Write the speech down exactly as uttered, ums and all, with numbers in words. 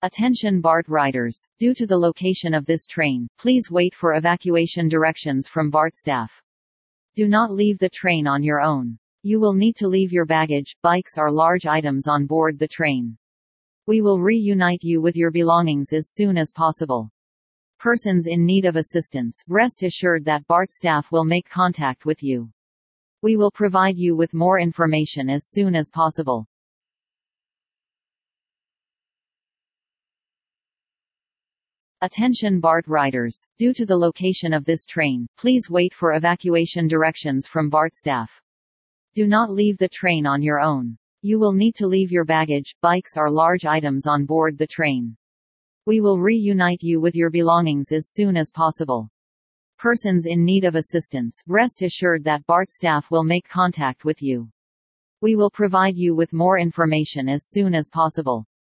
Attention BART riders. Due to the location of this train, please wait for evacuation directions from BART staff. Do not leave the train on your own. You will need to leave your baggage, bikes or large items on board the train. We will reunite you with your belongings as soon as possible. Persons in need of assistance, rest assured that BART staff will make contact with you. We will provide you with more information as soon as possible. Attention BART riders. Due to the location of this train, please wait for evacuation directions from BART staff. Do not leave the train on your own. You will need to leave your baggage, bikes or large items on board the train. We will reunite you with your belongings as soon as possible. Persons in need of assistance, rest assured that BART staff will make contact with you. We will provide you with more information as soon as possible.